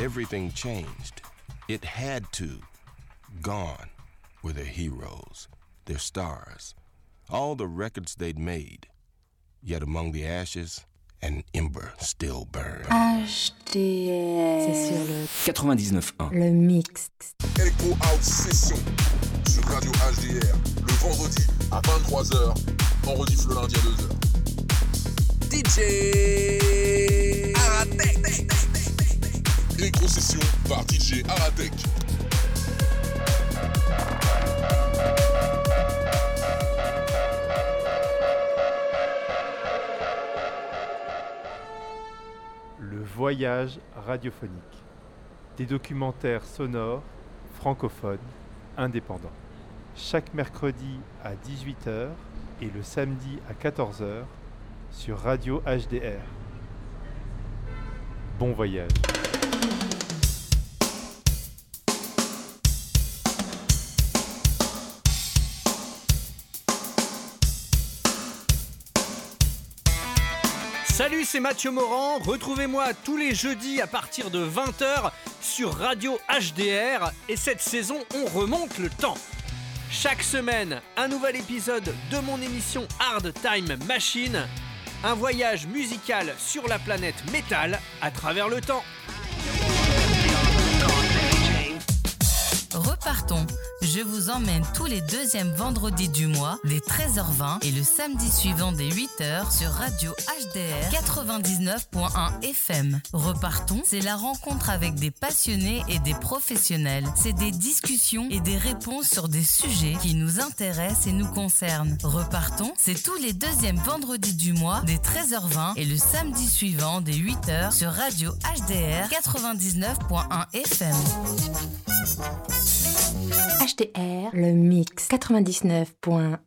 everything changed. It had to. Gone were their heroes, their stars, all the records they'd made. Yet among the ashes, an ember still burned. HDR. C'est sur le 99.1. Le mix. Echo House Session sur Radio HDR. Le vendredi à 23h. On rediff le lundi à 2h. DJ Aratek. Echo Session par DJ Aratek. Le voyage radiophonique. Des documentaires sonores, francophones, indépendants. Chaque mercredi à 18h et le samedi à 14h sur Radio HDR. Bon voyage. Salut, c'est Mathieu Morand. Retrouvez-moi tous les jeudis à partir de 20h sur Radio HDR. Et cette saison, on remonte le temps. Chaque semaine, un nouvel épisode de mon émission Hard Time Machine. Un voyage musical sur la planète métal à travers le temps. Repartons. Je vous emmène tous les deuxièmes vendredis du mois, dès 13h20 et le samedi suivant dès 8h sur Radio HDR 99.1 FM. Repartons, c'est la rencontre avec des passionnés et des professionnels. C'est des discussions et des réponses sur des sujets qui nous intéressent et nous concernent. Repartons, c'est tous les deuxièmes vendredis du mois, dès 13h20 et le samedi suivant dès 8h sur Radio HDR 99.1 FM. HDR, le mix 99.1.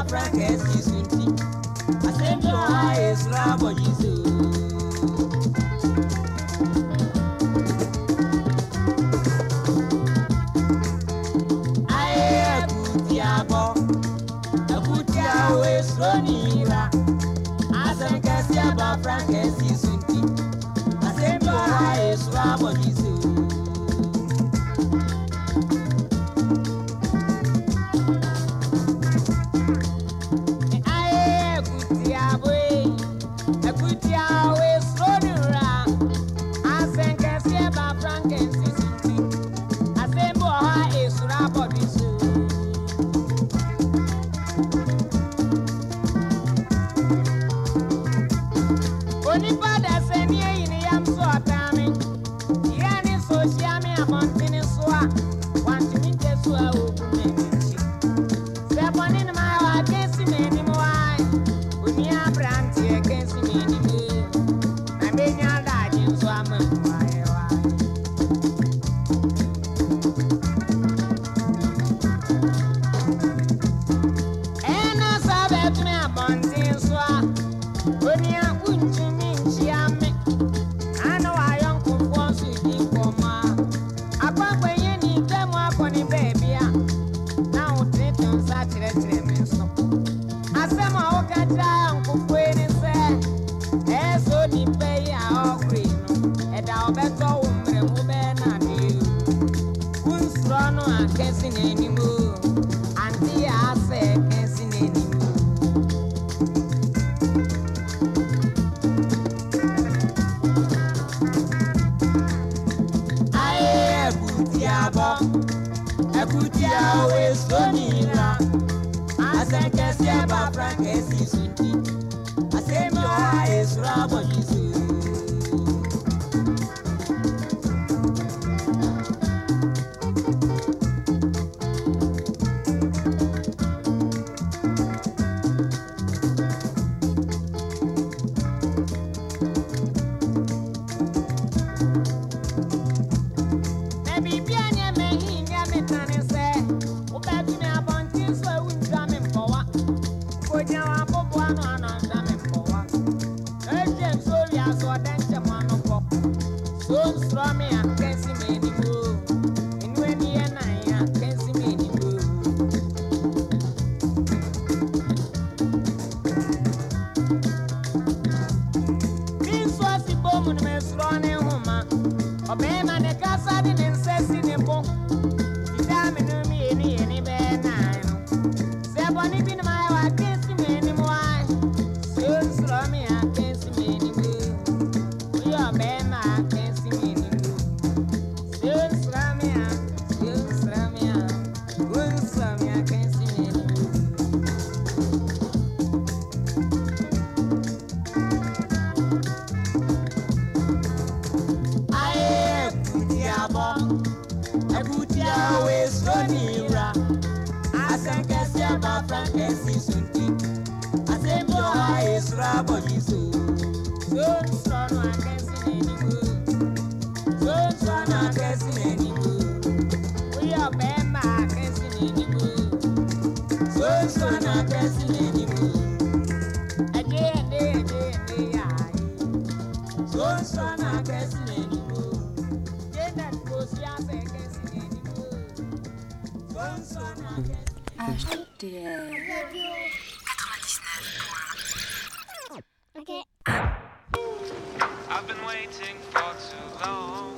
I've been waiting for too long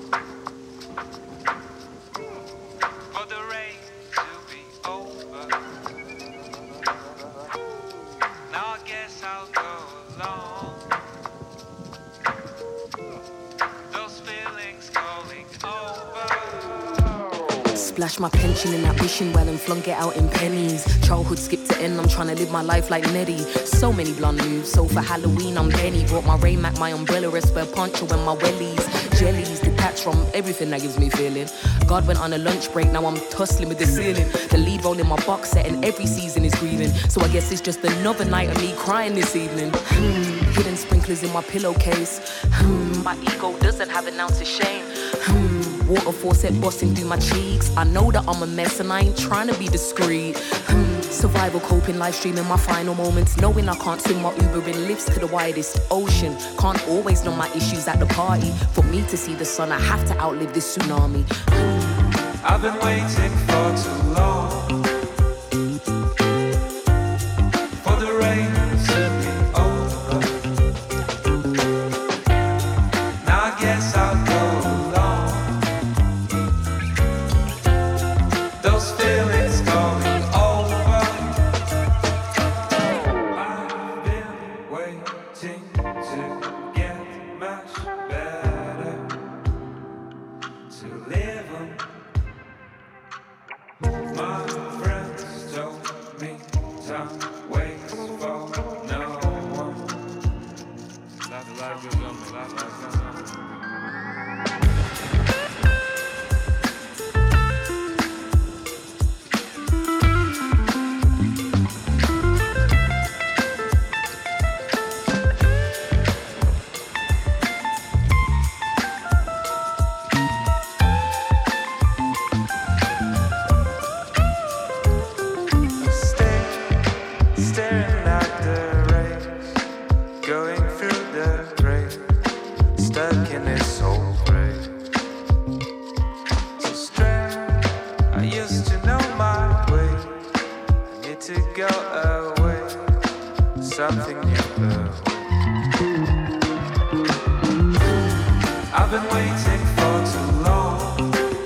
for the rain to be over. Now I guess I'll go along. Those feelings going over. Splash my pension in that wishing well and flunk it out in pennies. Childhood skipped to end, I'm trying to live my life like Neddy. So many blonde moves, so for Halloween I'm Benny. Brought my Raymac, my umbrella, a spare poncho and my wellies. Jellies detached from everything that gives me feeling. God went on a lunch break, now I'm tussling with the ceiling. The lead role in my box set and every season is grieving. So I guess it's just another night of me crying this evening. Hidden sprinklers in my pillowcase. My ego doesn't have an ounce of shame. Waterfall set busting through my cheeks. I know that I'm a mess and I ain't trying to be discreet. Survival, coping, live streaming my final moments. Knowing I can't swim my Uber in lifts to the widest ocean. Can't always know my issues at the party. For me to see the sun, I have to outlive this tsunami. I've been waiting for too long for the rain to be over. Now I guess I'll go along. Those feelings going over. I've been waiting to get much better, to live on. My friends told me time waits for no one. Life goes on, life goes on. Staring at the rays, going through the grave, stuck in this whole grave. So strange, I used to know my way. I need to go away, something new. I've been waiting for too long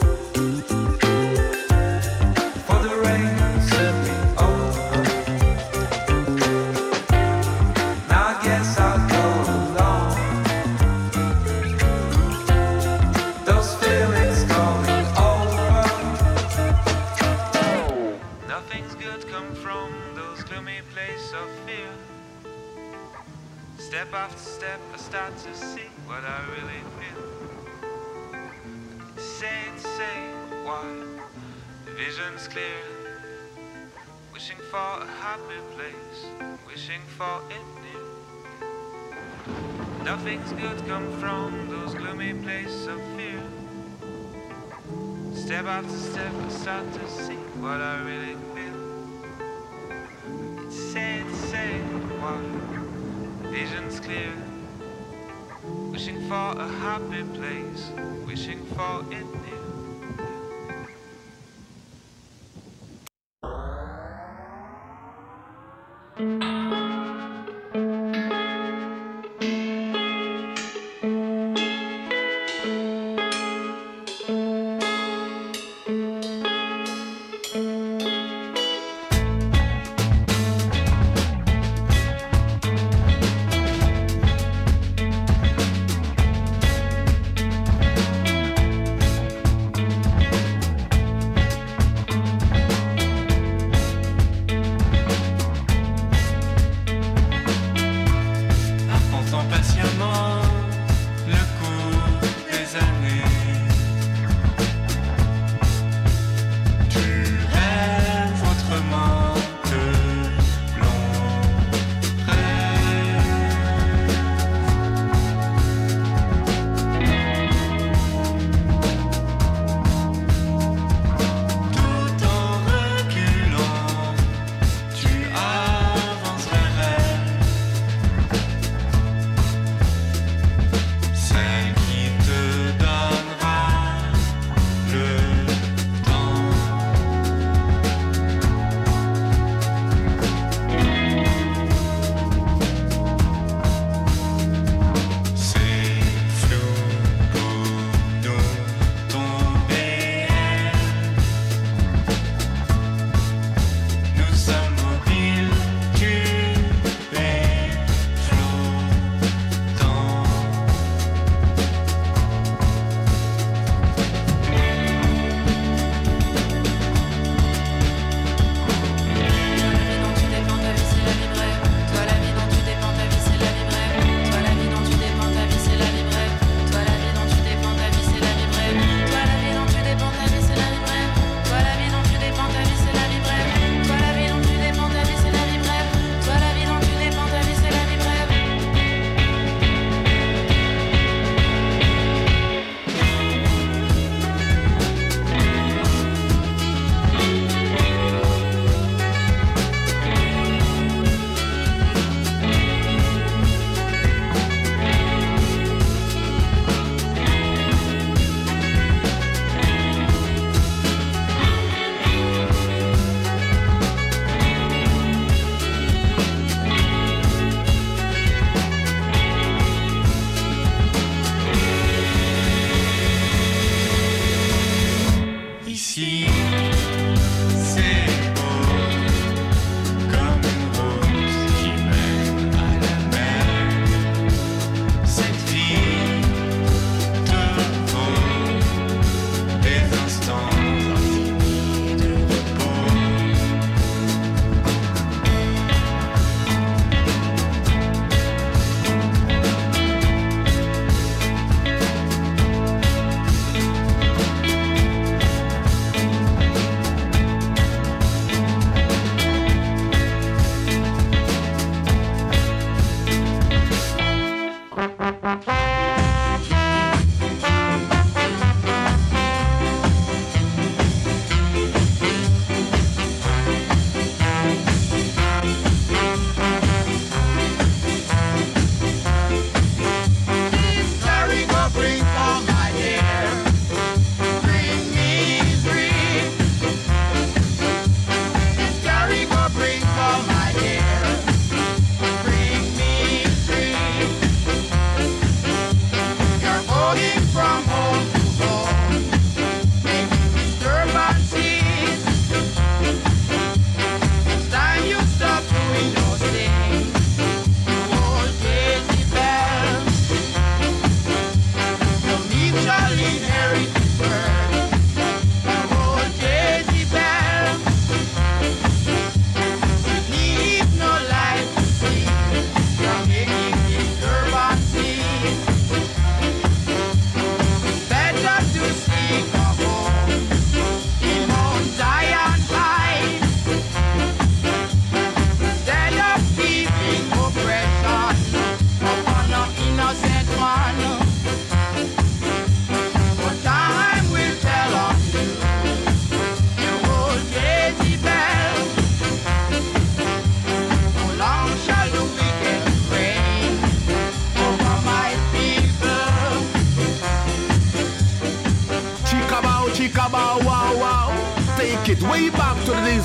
for the rain to be over. Now I guess I'll go along. Those feelings going over. Nothing's good come from those gloomy places of fear. Step after step I start to see what I really feel. Say why the vision's clear. Wishing for a happy place, wishing for it near. Nothing's good come from those gloomy places of fear. Step after step I start to see what I really feel. It's say why the vision's clear. Wishing for a happy place, wishing for it near.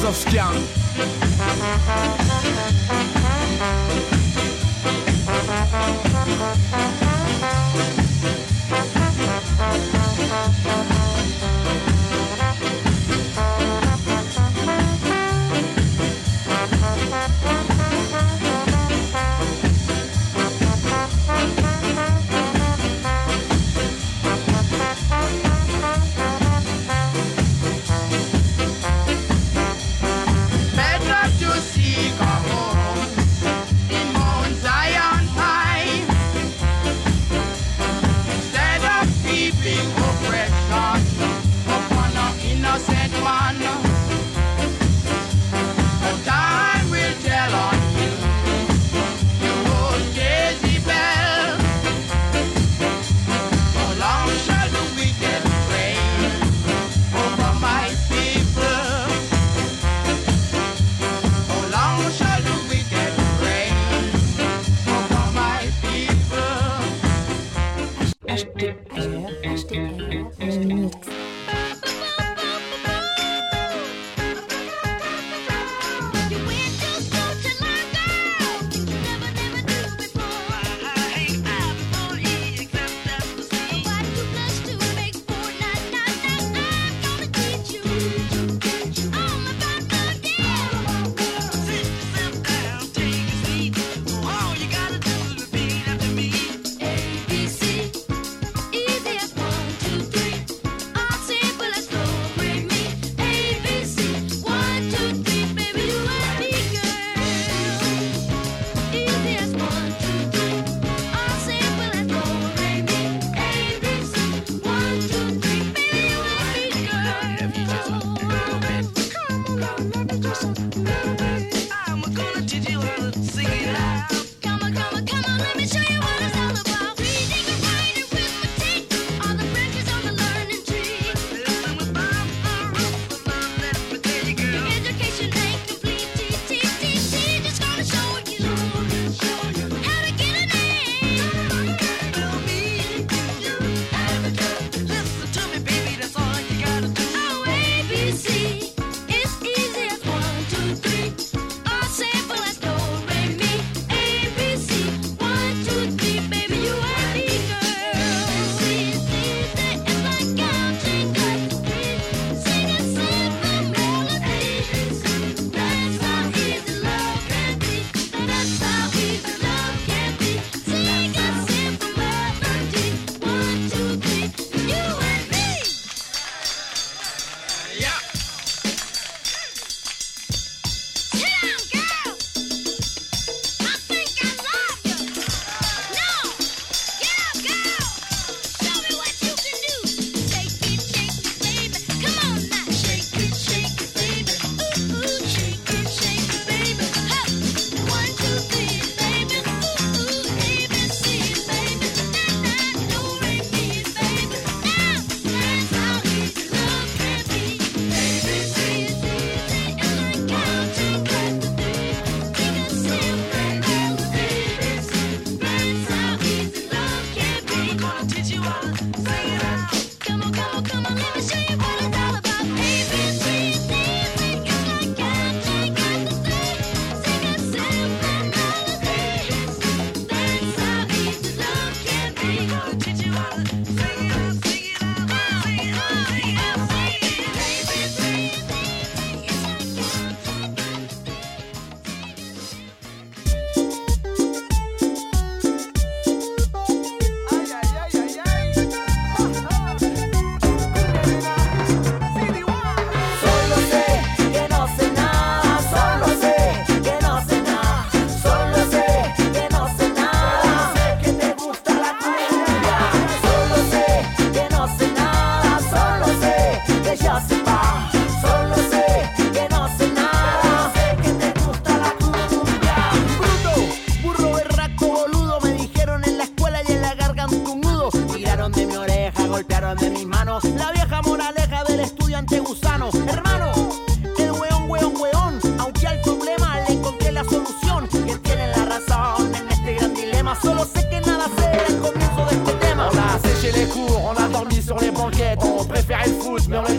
Mazowskian.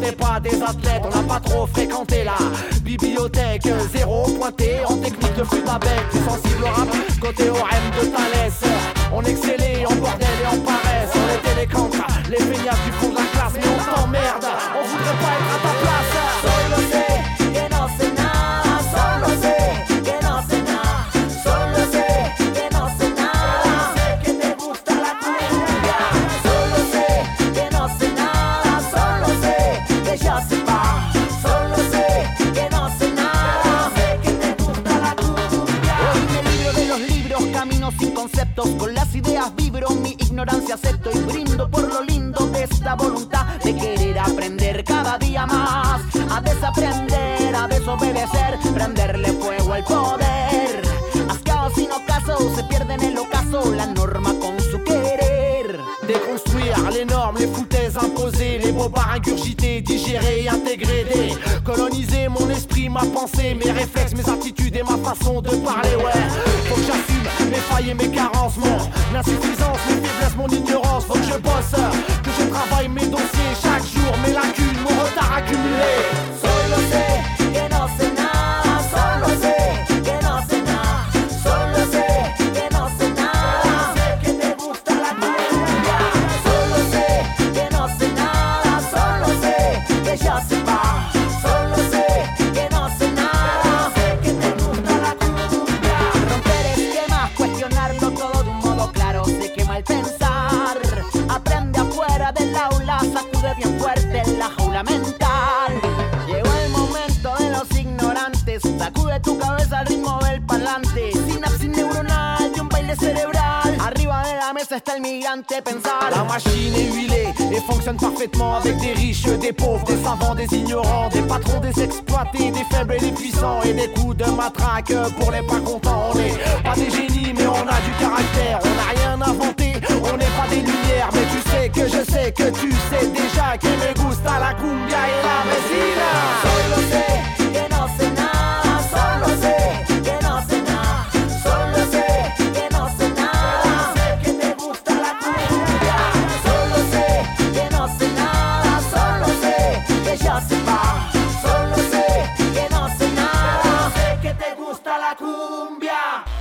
n'est pas des athlètes, on n'a pas trop fréquenté la bibliothèque. Zéro pointé en technique de flûte à bec. Plus sensible au rap, côté OM de Thalès. On excellait en bordel et en paresse. On était les cancres, les feignasses du fond de la classe. Mais on t'emmerde, on voudrait pas être à ta place. Solo sé que no sé nada, solo sé que no sé nada, solo sé que no sé nada. Sé que te gusta la cumbia. Solo sé que no sé nada, solo sé que yo sé pas. Solo sé que no sé nada, sé que te gusta la cumbia. Hoy me libro de los libros, camino sin conceptos. Con las ideas vibro, mi ignorancia acepto y brindo por lo lindo de esta voluntad de querer aprender cada día más, a desaprender, a desobedecer, prenderle fuego al poder. Ascaos sin ocaso, se pierde en el ocaso la norma con su querer. Déconstruire les normes, les foutaises imposées, les bobards ingurgités, digérés et intégrés. Décoloniser mon esprit, ma pensée, mes réflexes, mes attitudes et ma façon de parler. Ouais, faut que j'assume mes failles et mes carences, mon insuffisance, mes faiblesses, mon ignorance. Faut que je bosse, que je travaille mes dossiers chaque jour, mes lacunes, mon retard accumulé. Solo sé que no sé nada, solo sé que no sé nada, solo sé que no sé nada. Sé que te gusta la cumbia. Solo sé que no sé nada, solo sé que yo sé pas. Solo sé que no sé nada, sé que te gusta la cumbia. Romper esquemas, cuestionarlo todo de un modo claro. Sé que mal pensar, aprende afuera del aula, sacude bien fuerte la jaula mental. Llegó el momento de los ignorantes, sacude tu cabeza al ritmo del parlante. Sinapsis neuronal de un baile cerebral. Arriba de la mesa está el migrante pensar. La machine est huilée et fonctionne parfaitement avec des riches, des pauvres, des savants, des ignorants, des patrons, des exploités, des faibles et des puissants, et des coups de matraque pour les pas contents. On n'est pas des génies mais on a du caractère, on n'a rien inventé, on n'est pas des lumières. Mais tu sais que je sais que tu sais déjà que me gusta la cumbia et la vecina. Solo sé que no sé nada, solo sé que no sé nada, solo sé que no sé nada. Sé que te gusta la cumbia. Solo sé que no sé nada, solo sé que yo sé pas. Solo sé que no sé nada, sé que te gusta la cumbia.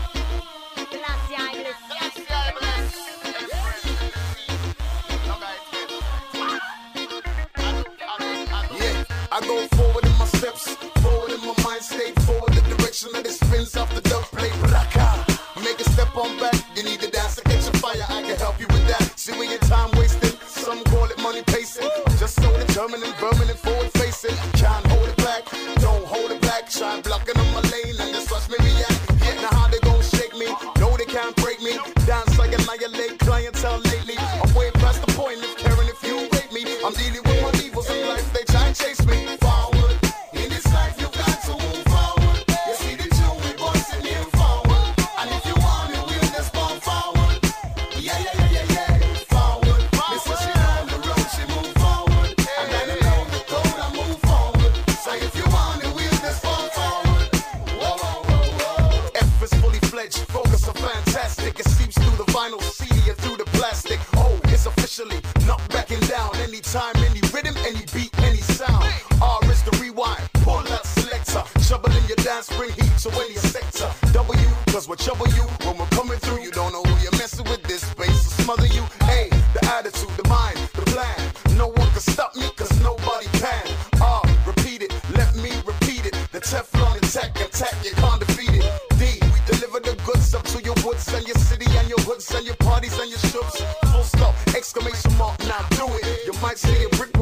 I go forward in my steps, forward in my mind state, forward the direction of the spins off the dub plate. Make a step on back, you need to dance to catch a fire, I can help you with that. See when your time wasting, some call it money pacing. Just so determined and vermin and forward facing. Can't hold it back, don't hold it back. Try blocking on my lane and just watch me react. Yeah, now how they gon' shake me, no they can't break me. Dance like annihilate clientele lately. I'm way past the point of caring if you rate me. I'm dealing with my evils in life, they try and chase me. Forward, in this life you got to move forward. You see the two we bustin' in forward. And if you want it, we'll just go forward. Yeah, yeah, yeah, yeah, yeah. Forward, Mrs. She on the road, she move forward. And then along the road, I move forward. So if you want it, we'll just go forward. Whoa, whoa, whoa, whoa. F is fully fledged, focus are fantastic. It seeps through the vinyl, CD and through the plastic. Oh, it's officially not backing down. Anytime, any rhythm, any beat, any sound. R is the rewind, pull that selector. Trouble in your dance, bring heat to any sector. W, cause we'll trouble you when we're coming through. You don't know who you're messing with, this space will smother you. Hey, the attitude, the mind, the plan. No one can stop me, cause nobody can. R, repeat it, let me repeat it. The Teflon attack, you can't defeat it. D, we deliver the goods up to your woods and your city and your hoods and your parties and your shows. Full stop, exclamation mark, now do it. You might see a brick